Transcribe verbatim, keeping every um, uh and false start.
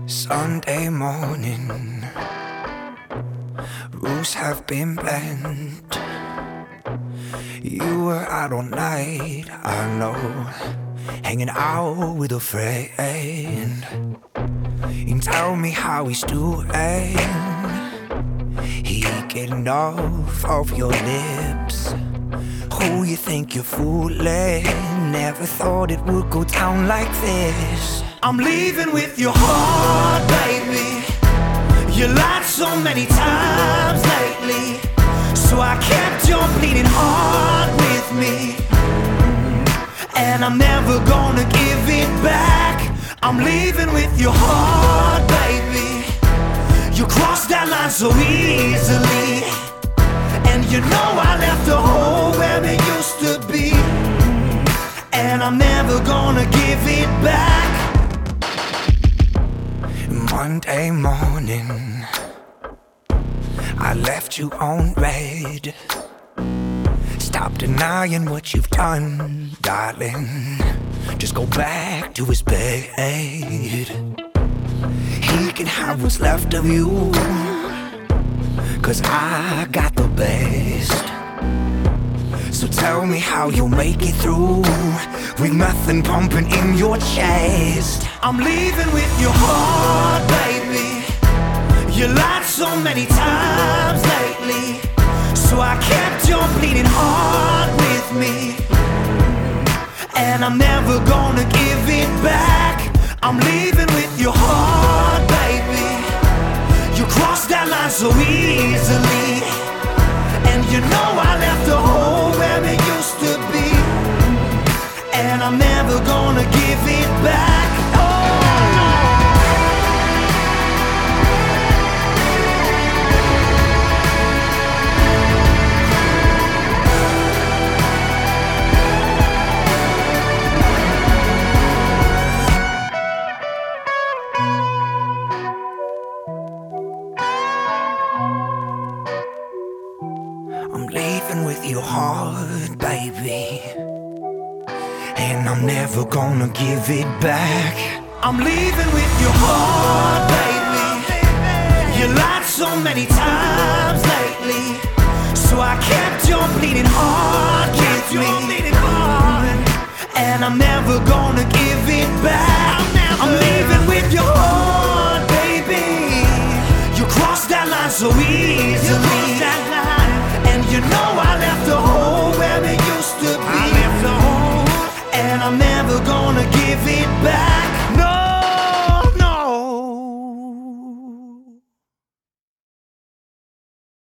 Sunday morning, rules have been bent. You were out all night, I know, hanging out with a friend. And tell me how he's doing. He getting off of your lips. Who you think you're fooling? Never thought it would go down like this. I'm leaving with your heart, baby. You lied so many times lately, so I kept your bleeding heart with me. And I'm never gonna give it back. I'm leaving with your heart, baby. You crossed that line so easily, and you know I left a hole where it used to be. And I'm never gonna give it back. Monday morning, I left you on red. Stop denying what you've done, darling. Just go back to his bed. He can have what's left of you, 'cause I got the best. So tell me how you'll make it through with nothing pumping in your chest. I'm leaving with your heart, baby. You lied so many times lately, so I kept your bleeding heart with me. And I'm never gonna give it back. I'm leaving with your heart, baby. You crossed that line so easily, and you know I left a hole where it used to be. And I'm never gonna give it back. I'm leaving with your heart, baby, and I'm never gonna give it back. I'm leaving with your heart, baby. You lied so many times lately, so I kept your bleeding heart with me. And I'm never gonna give it back. I'm leaving with your heart, baby. You crossed that line so easily, and you know I